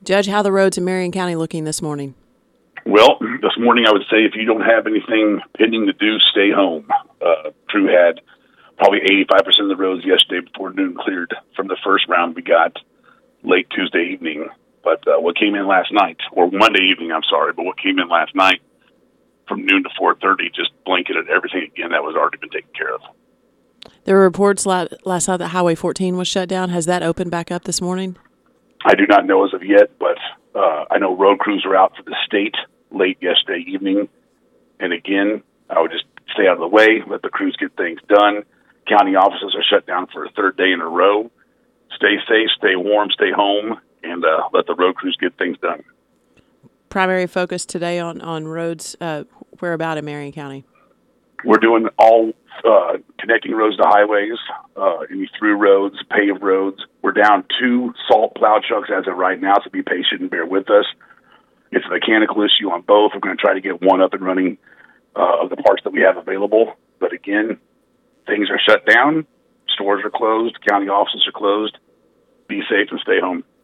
Judge, how the roads in Marion County looking this morning? Well, this morning I would say if you don't have anything pending to do, stay home. Crew had probably 85% of the roads yesterday before noon cleared from the first round we got late Tuesday evening. But what came in last night, or Monday evening, but what came in last night from noon to 4:30 just blanketed everything again that was already been taken care of. There were reports last night that Highway 14 was shut down. Has that opened back up this morning? I do not know as of yet, but I know road crews are out for the state late yesterday evening. And again, I would just stay out of the way, let the crews get things done. County offices are shut down for a third day in a row. Stay safe, stay warm, stay home, and let the road crews get things done. Primary focus today on roads, where about in Marion County? We're doing all connecting roads to highways, any through roads, paved roads. We're down 2 salt plow trucks as of right now, so be patient and bear with us. It's a mechanical issue on both. We're going to try to get one up and running of the parts that we have available. But again, things are shut down. Stores are closed. County offices are closed. Be safe and stay home.